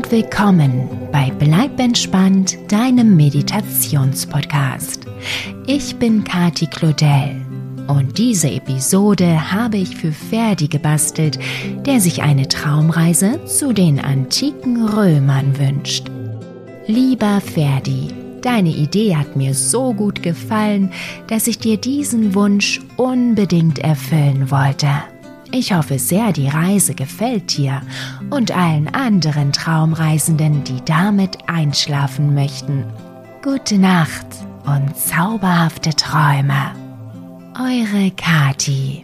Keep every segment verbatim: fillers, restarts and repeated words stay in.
und willkommen bei Bleib entspannt, deinem Meditationspodcast. Ich bin Kati Claudel und diese Episode habe ich für Ferdi gebastelt, der sich eine Traumreise zu den antiken Römern wünscht. Lieber Ferdi, deine Idee hat mir so gut gefallen, dass ich dir diesen Wunsch unbedingt erfüllen wollte. Ich hoffe sehr, die Reise gefällt dir und allen anderen Traumreisenden, die damit einschlafen möchten. Gute Nacht und zauberhafte Träume. Eure Kati.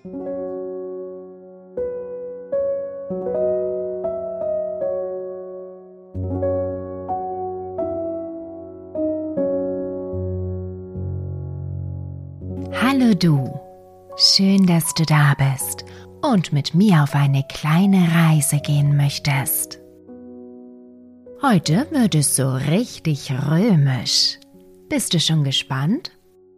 Hallo du. Schön, dass du da bist und mit mir auf eine kleine Reise gehen möchtest. Heute wird es so richtig römisch. Bist du schon gespannt?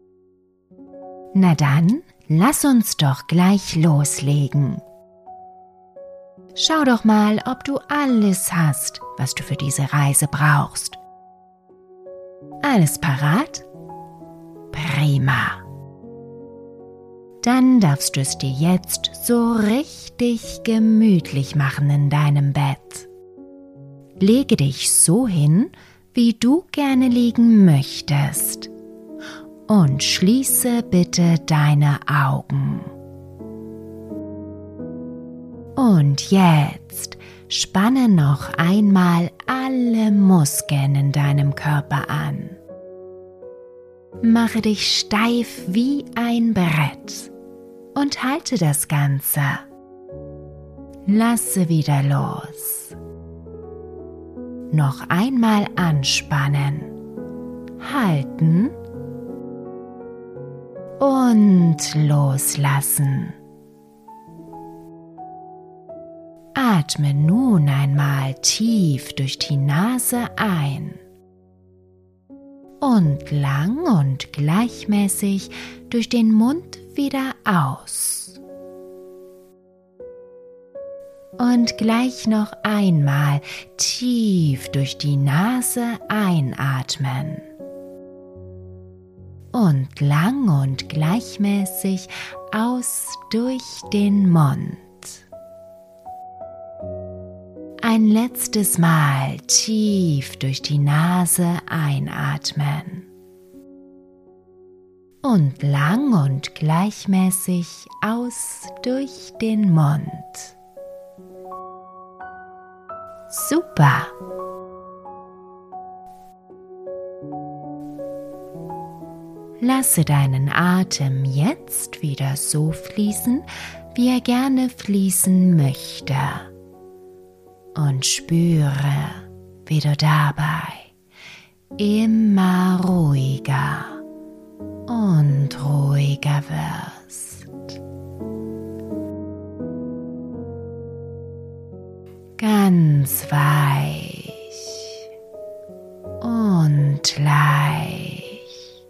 Na dann, lass uns doch gleich loslegen. Schau doch mal, ob du alles hast, was du für diese Reise brauchst. Alles parat? Prima. Dann darfst du es dir jetzt so richtig gemütlich machen in deinem Bett. Lege dich so hin, wie du gerne liegen möchtest. Und schließe bitte deine Augen. Und jetzt spanne noch einmal alle Muskeln in deinem Körper an. Mache dich steif wie ein Brett und halte das Ganze. Lasse wieder los. Noch einmal anspannen, halten und loslassen. Atme nun einmal tief durch die Nase ein. Und lang und gleichmäßig durch den Mund wieder aus. Und gleich noch einmal tief durch die Nase einatmen. Und lang und gleichmäßig aus durch den Mund. Ein letztes Mal tief durch die Nase einatmen und lang und gleichmäßig aus durch den Mund. Super! Lasse deinen Atem jetzt wieder so fließen, wie er gerne fließen möchte. Und spüre, wie du dabei immer ruhiger und ruhiger wirst. Ganz weich und leicht.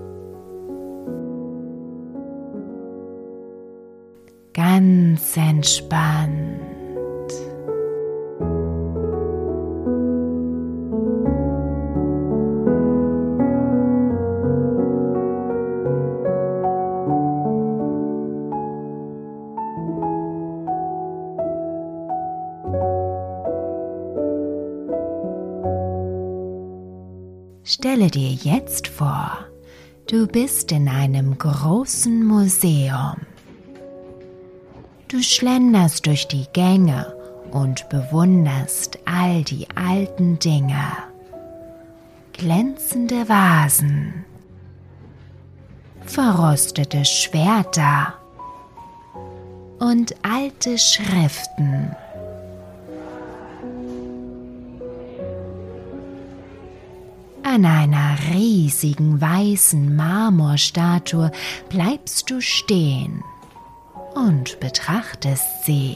Ganz entspannt. Stelle dir jetzt vor, du bist in einem großen Museum. Du schlenderst durch die Gänge und bewunderst all die alten Dinge. Glänzende Vasen, verrostete Schwerter und alte Schriften. An einer riesigen weißen Marmorstatue bleibst du stehen und betrachtest sie.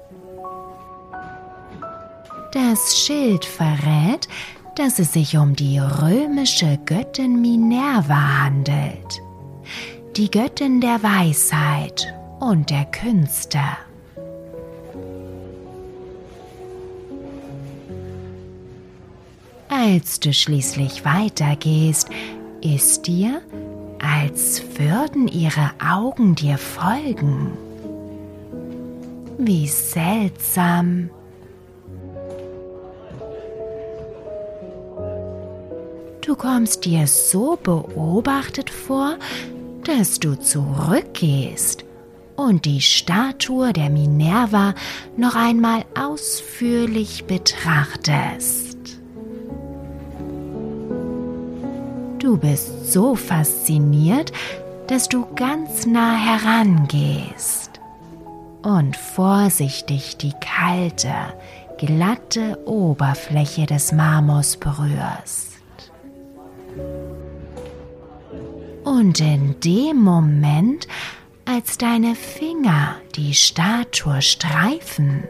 Das Schild verrät, dass es sich um die römische Göttin Minerva handelt, die Göttin der Weisheit und der Künste. Als du schließlich weitergehst, ist dir, als würden ihre Augen dir folgen. Wie seltsam. Du kommst dir so beobachtet vor, dass du zurückgehst und die Statue der Minerva noch einmal ausführlich betrachtest. Du bist so fasziniert, dass du ganz nah herangehst und vorsichtig die kalte, glatte Oberfläche des Marmors berührst. Und in dem Moment, als deine Finger die Statue streifen,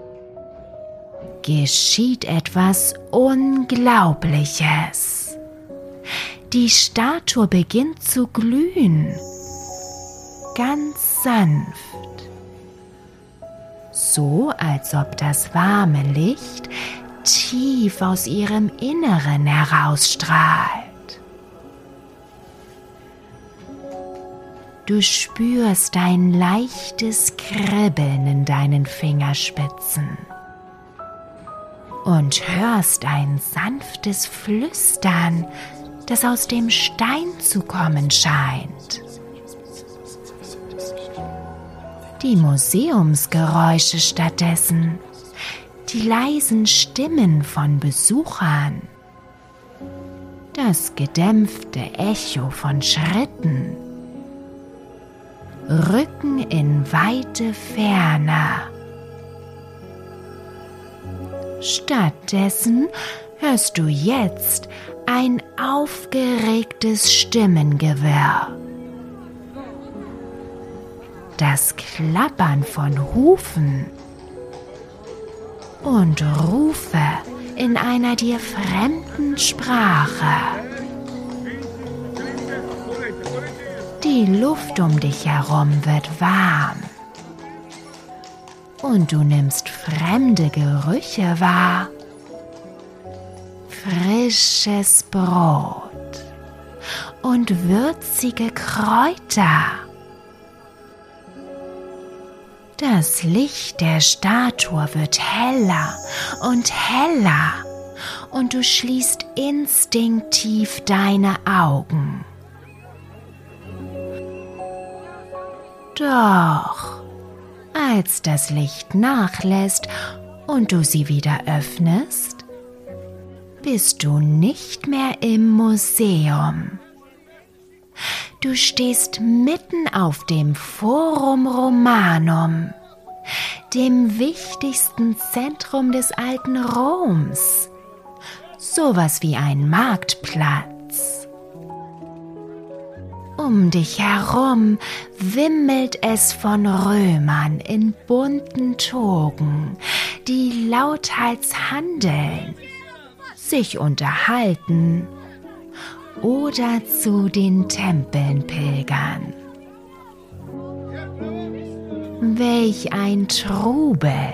geschieht etwas Unglaubliches. Die Statue beginnt zu glühen, ganz sanft, so als ob das warme Licht tief aus ihrem Inneren herausstrahlt. Du spürst ein leichtes Kribbeln in deinen Fingerspitzen und hörst ein sanftes Flüstern, das aus dem Stein zu kommen scheint. Die Museumsgeräusche stattdessen, die leisen Stimmen von Besuchern, das gedämpfte Echo von Schritten, rücken in weite Ferne. Stattdessen hörst du jetzt ein aufgeregtes Stimmengewirr. Das Klappern von Hufen und Rufe in einer dir fremden Sprache. Die Luft um dich herum wird warm und du nimmst fremde Gerüche wahr. Frisches Brot und würzige Kräuter. Das Licht der Statue wird heller und heller und du schließt instinktiv deine Augen. Doch, als das Licht nachlässt und du sie wieder öffnest, bist du nicht mehr im Museum. Du stehst mitten auf dem Forum Romanum, dem wichtigsten Zentrum des alten Roms, sowas wie ein Marktplatz. Um dich herum wimmelt es von Römern in bunten Togen, die lauthals handeln, sich unterhalten oder zu den Tempeln pilgern. Welch ein Trubel!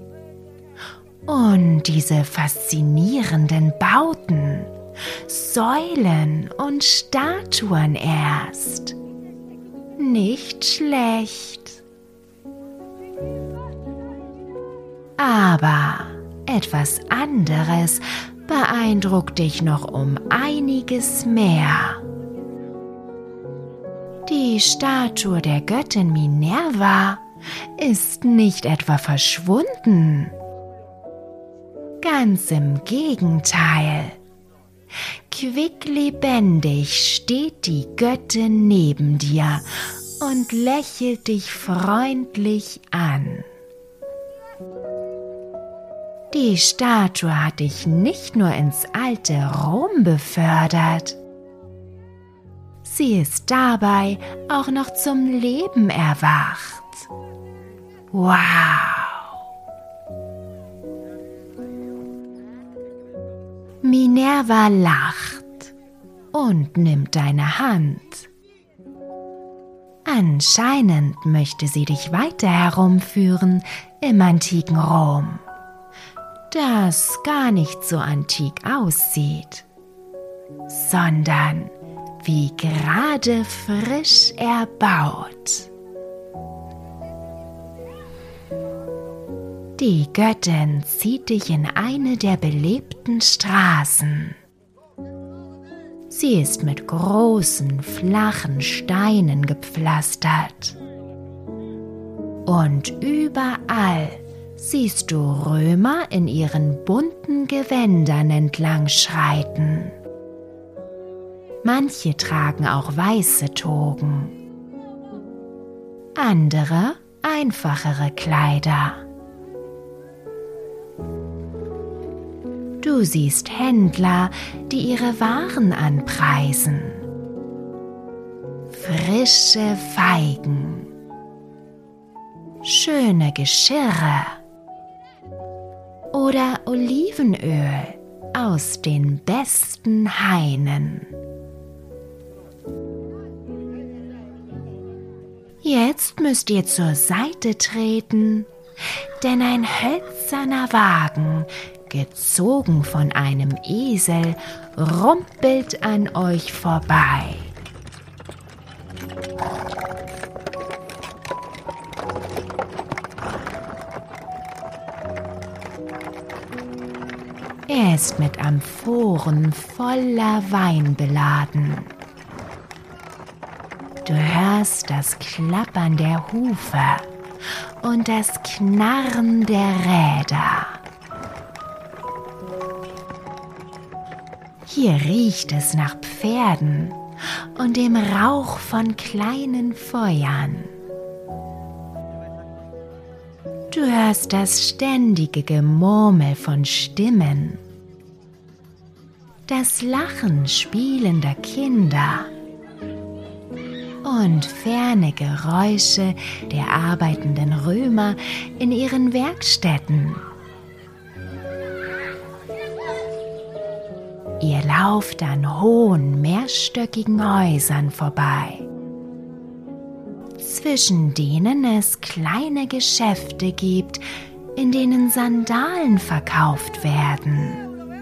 Und diese faszinierenden Bauten, Säulen und Statuen erst. Nicht schlecht. Aber etwas anderes beeindruckt dich noch um einiges mehr. Die Statue der Göttin Minerva ist nicht etwa verschwunden. Ganz im Gegenteil. Quicklebendig steht die Göttin neben dir und lächelt dich freundlich an. Die Statue hat dich nicht nur ins alte Rom befördert, sie ist dabei auch noch zum Leben erwacht. Wow! Minerva lacht und nimmt deine Hand. Anscheinend möchte sie dich weiter herumführen im antiken Rom. das gar nicht so antik aussieht, sondern wie gerade frisch erbaut. Die Göttin zieht dich in eine der belebten Straßen. Sie ist mit großen, flachen Steinen gepflastert. Und überall siehst du Römer in ihren bunten Gewändern entlang schreiten. Manche tragen auch weiße Togen, andere einfachere Kleider. Du siehst Händler, die ihre Waren anpreisen. Frische Feigen, schöne Geschirre oder Olivenöl aus den besten Hainen. Jetzt müsst ihr zur Seite treten, denn ein hölzerner Wagen, gezogen von einem Esel, rumpelt an euch vorbei. Er ist mit Amphoren voller Wein beladen. Du hörst das Klappern der Hufe und das Knarren der Räder. Hier riecht es nach Pferden und dem Rauch von kleinen Feuern. Du hörst das ständige Gemurmel von Stimmen, das Lachen spielender Kinder und ferne Geräusche der arbeitenden Römer in ihren Werkstätten. Ihr lauft an hohen, mehrstöckigen Häusern vorbei, zwischen denen es kleine Geschäfte gibt, in denen Sandalen verkauft werden.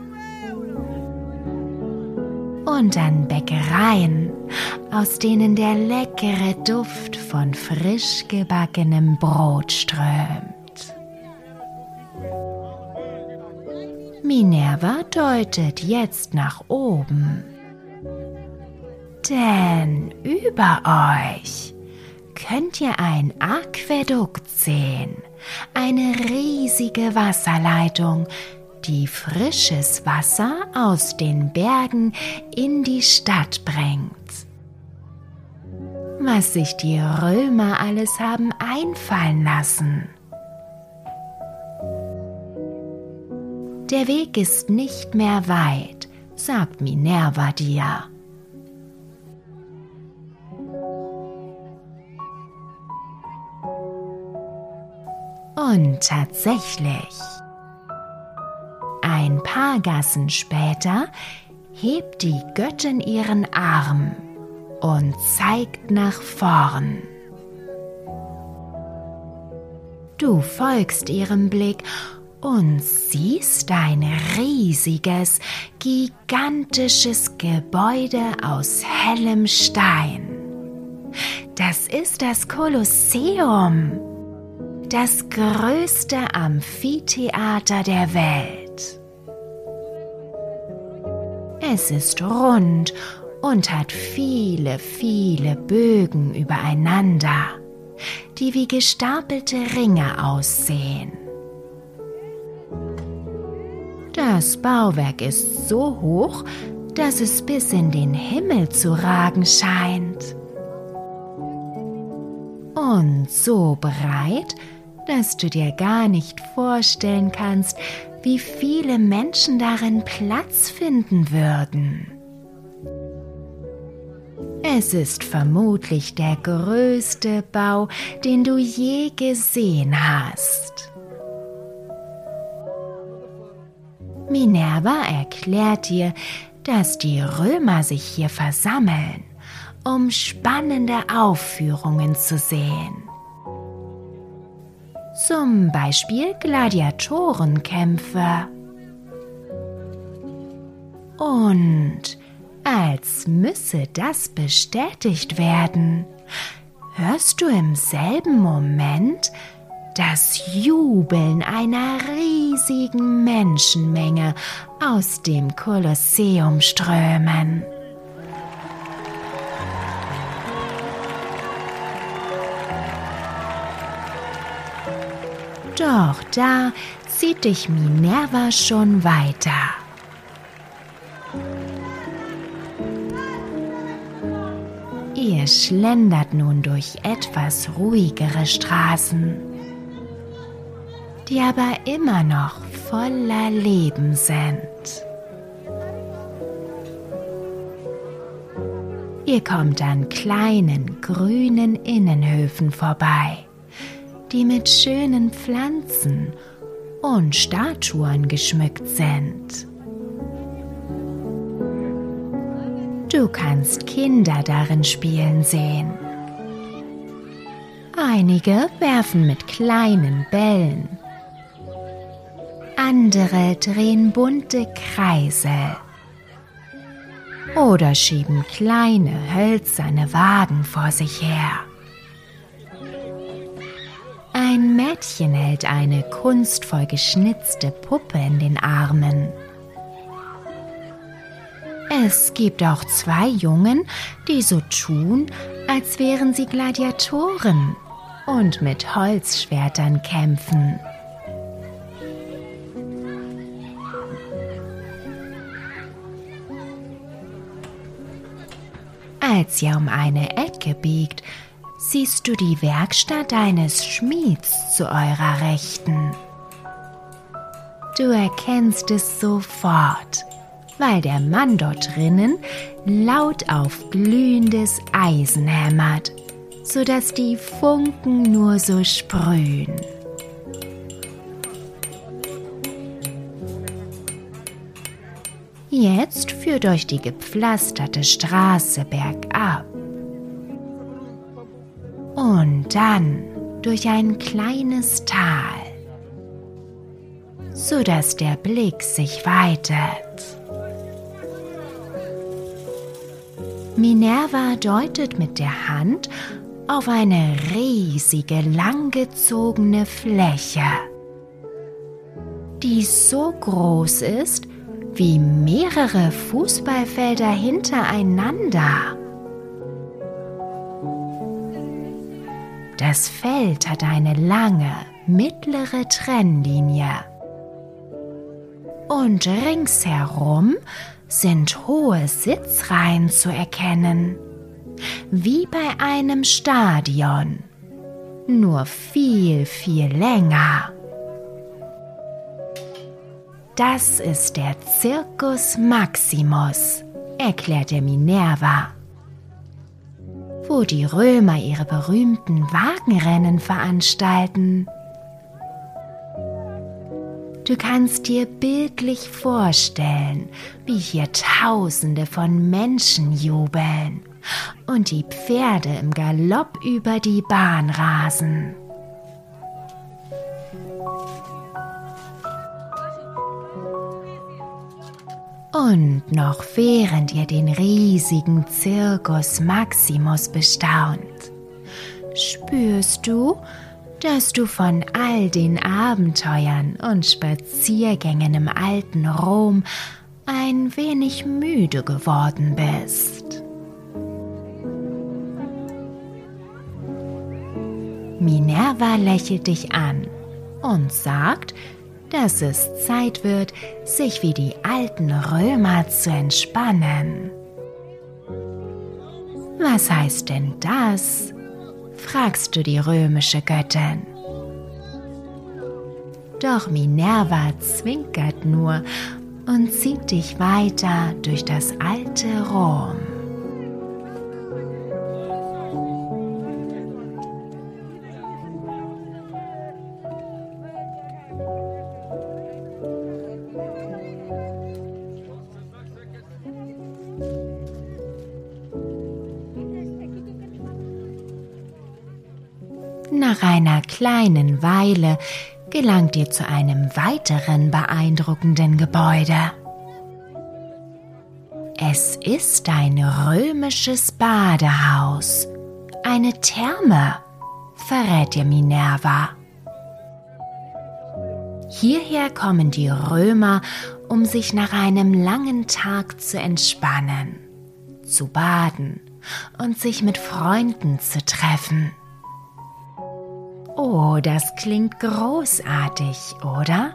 Und an Bäckereien, aus denen der leckere Duft von frisch gebackenem Brot strömt. Minerva deutet jetzt nach oben, denn über euch könnt ihr ein Aquädukt sehen, eine riesige Wasserleitung, die frisches Wasser aus den Bergen in die Stadt bringt. Was sich die Römer alles haben einfallen lassen. Der Weg ist nicht mehr weit, sagt Minerva dir. Und tatsächlich, ein paar Gassen später hebt die Göttin ihren Arm und zeigt nach vorn. Du folgst ihrem Blick und siehst ein riesiges, gigantisches Gebäude aus hellem Stein. Das ist das Kolosseum, das größte Amphitheater der Welt. Es ist rund und hat viele, viele Bögen übereinander, die wie gestapelte Ringe aussehen. Das Bauwerk ist so hoch, dass es bis in den Himmel zu ragen scheint. Und so breit, dass du dir gar nicht vorstellen kannst, wie viele Menschen darin Platz finden würden. Es ist vermutlich der größte Bau, den du je gesehen hast. Minerva erklärt dir, dass die Römer sich hier versammeln, um spannende Aufführungen zu sehen. zum Beispiel Gladiatorenkämpfe. Und als müsse das bestätigt werden, hörst du im selben Moment das Jubeln einer riesigen Menschenmenge aus dem Kolosseum strömen. Doch da zieht dich Minerva schon weiter. Ihr schlendert nun durch etwas ruhigere Straßen, die aber immer noch voller Leben sind. Ihr kommt an kleinen grünen Innenhöfen vorbei, die mit schönen Pflanzen und Statuen geschmückt sind. Du kannst Kinder darin spielen sehen. Einige werfen mit kleinen Bällen. Andere drehen bunte Kreise oder schieben kleine hölzerne Wagen vor sich her. Ein Mädchen hält eine kunstvoll geschnitzte Puppe in den Armen. Es gibt auch zwei Jungen, die so tun, als wären sie Gladiatoren und mit Holzschwertern kämpfen. Als ihr um eine Ecke biegt, siehst du die Werkstatt eines Schmieds zu eurer Rechten. Du erkennst es sofort, weil der Mann dort drinnen laut auf glühendes Eisen hämmert, sodass die Funken nur so sprühen. Jetzt führt euch die gepflasterte Straße bergab und dann durch ein kleines Tal, sodass der Blick sich weitet. Minerva deutet mit der Hand auf eine riesige, langgezogene Fläche, die so groß ist wie mehrere Fußballfelder hintereinander. Das Feld hat eine lange, mittlere Trennlinie. Und ringsherum sind hohe Sitzreihen zu erkennen, wie bei einem Stadion, nur viel, viel länger. Das ist der Circus Maximus, erklärte Minerva, wo die Römer ihre berühmten Wagenrennen veranstalten. Du kannst dir bildlich vorstellen, wie hier Tausende von Menschen jubeln und die Pferde im Galopp über die Bahn rasen. Und noch während ihr den riesigen Circus Maximus bestaunt, spürst du, dass du von all den Abenteuern und Spaziergängen im alten Rom ein wenig müde geworden bist. Minerva lächelt dich an und sagt, dass es Zeit wird, sich wie die alten Römer zu entspannen. Was heißt denn das? Fragst du die römische Göttin. Doch Minerva zwinkert nur und zieht dich weiter durch das alte Rom. Nach einer kleinen Weile gelangt ihr zu einem weiteren beeindruckenden Gebäude. Es ist ein römisches Badehaus, eine Therme, verrät ihr Minerva. Hierher kommen die Römer, um sich nach einem langen Tag zu entspannen, zu baden und sich mit Freunden zu treffen. Oh, das klingt großartig, oder?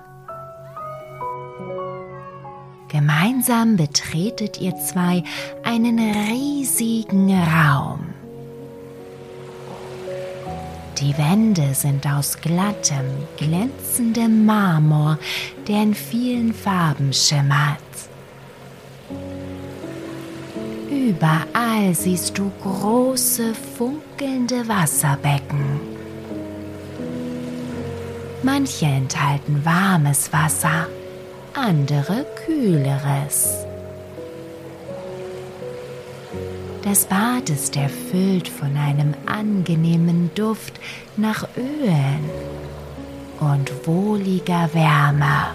Gemeinsam betretet ihr zwei einen riesigen Raum. Die Wände sind aus glattem, glänzendem Marmor, der in vielen Farben schimmert. Überall siehst du große, funkelnde Wasserbecken. Manche enthalten warmes Wasser, andere kühleres. Das Bad ist erfüllt von einem angenehmen Duft nach Ölen und wohliger Wärme.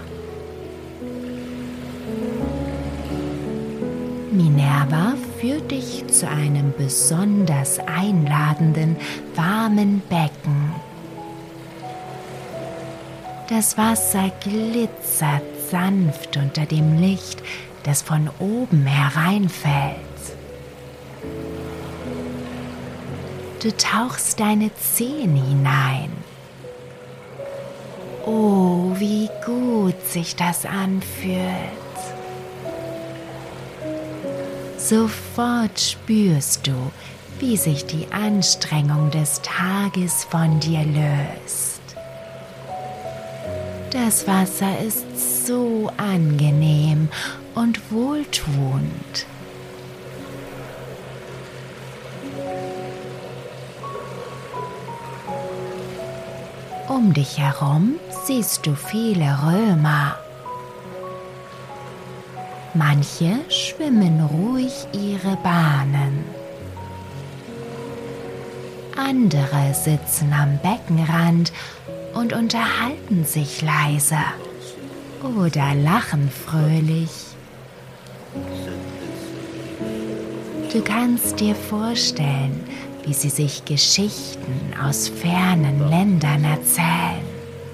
Minerva führt dich zu einem besonders einladenden, warmen Becken. Das Wasser glitzert sanft unter dem Licht, das von oben hereinfällt. Du tauchst deine Zehen hinein. Oh, wie gut sich das anfühlt. Sofort spürst du, wie sich die Anstrengung des Tages von dir löst. Das Wasser ist so angenehm und wohltuend. Um dich herum siehst du viele Römer. Manche schwimmen ruhig ihre Bahnen. Andere sitzen am Beckenrand und unterhalten sich leise oder lachen fröhlich. Du kannst dir vorstellen, wie sie sich Geschichten aus fernen Ländern erzählen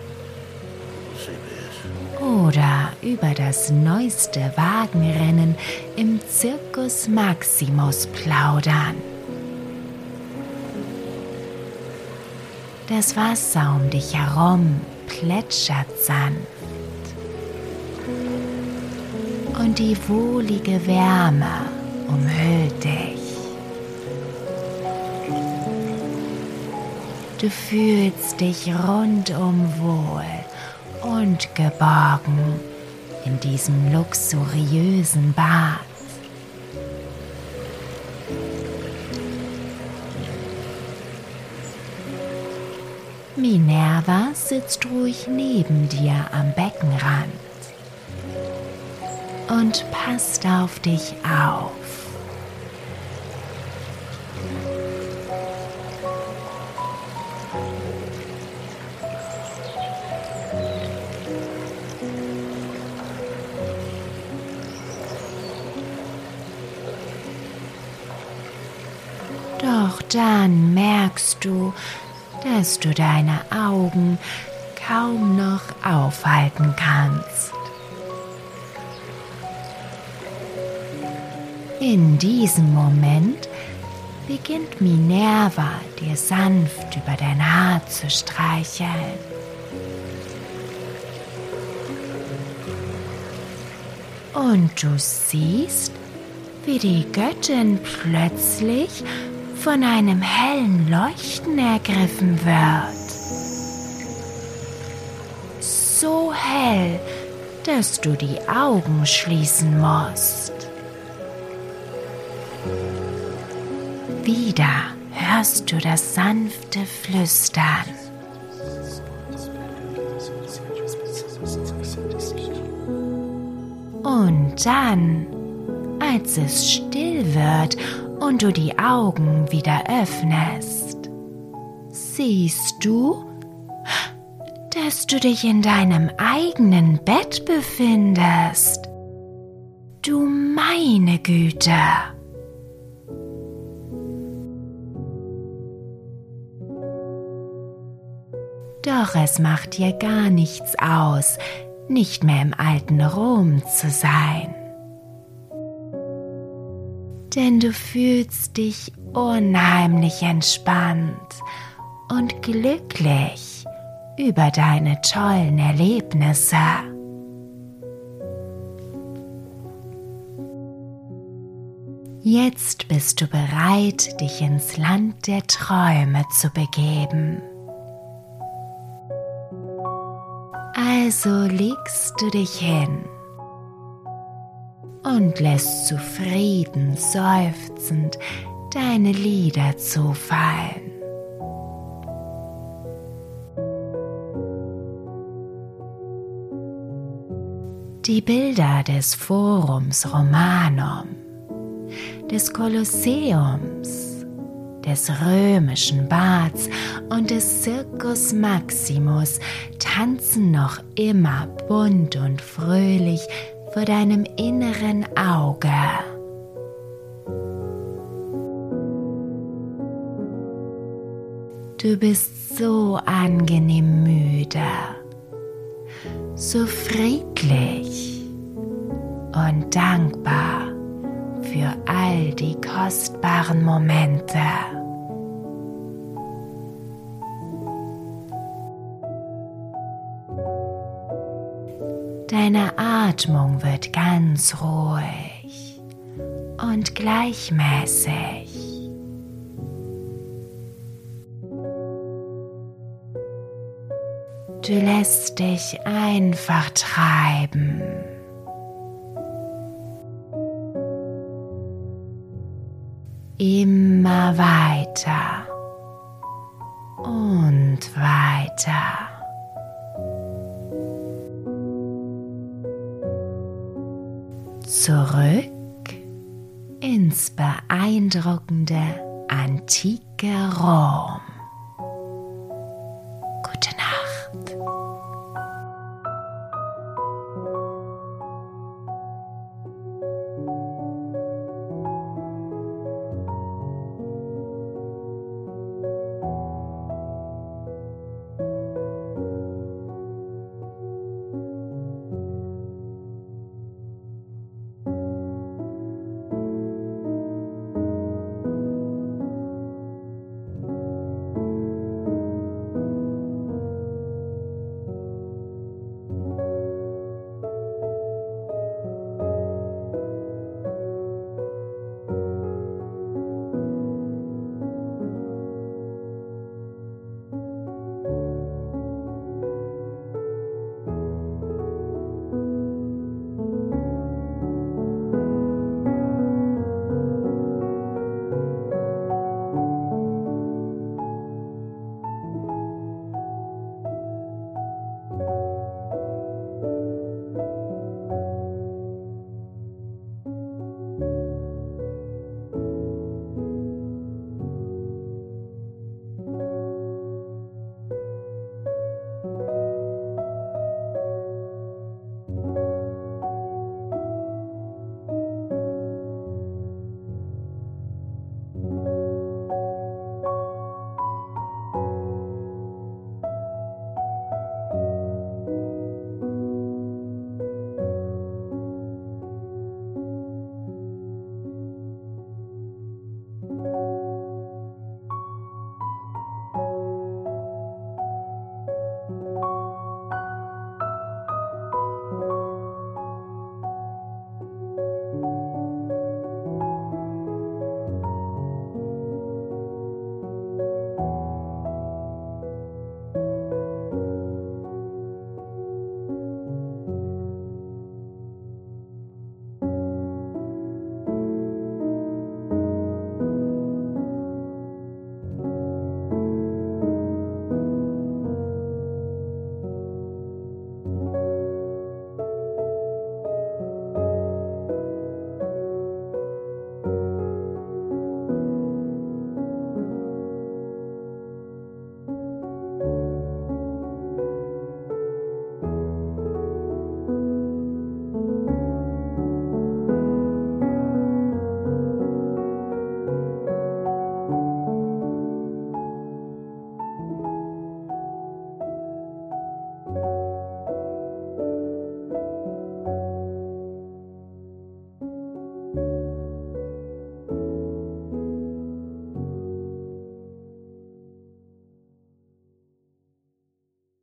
oder über das neueste Wagenrennen im Circus Maximus plaudern. Das Wasser um dich herum plätschert sanft und die wohlige Wärme umhüllt dich. Du fühlst dich rundum wohl und geborgen in diesem luxuriösen Bad. Minerva sitzt ruhig neben dir am Beckenrand und passt auf dich auf. Doch dann merkst du, dass du deine Augen kaum noch aufhalten kannst. In diesem Moment beginnt Minerva dir sanft über dein Haar zu streicheln. Und du siehst, wie die Göttin plötzlich von einem hellen Leuchten ergriffen wird. So hell, dass du die Augen schließen musst. Wieder hörst du das sanfte Flüstern. Und dann, als es still wird und du die Augen wieder öffnest, Siehst du, dass du dich in deinem eigenen Bett befindest? Du meine Güte! Doch es macht dir gar nichts aus, nicht mehr im alten Rom zu sein. Denn du fühlst dich unheimlich entspannt und glücklich über deine tollen Erlebnisse. Jetzt bist du bereit, dich ins Land der Träume zu begeben. Also legst du dich hin und lässt zufrieden seufzend deine Lider zufallen. Die Bilder des Forums Romanum, des Kolosseums, des römischen Bads und des Circus Maximus tanzen noch immer bunt und fröhlich vor deinem inneren Auge. Du bist so angenehm müde, so friedlich und dankbar für all die kostbaren Momente. Deine Atmung wird ganz ruhig und gleichmäßig. Du lässt dich einfach treiben. Immer weiter und weiter. Zurück ins beeindruckende antike Rom.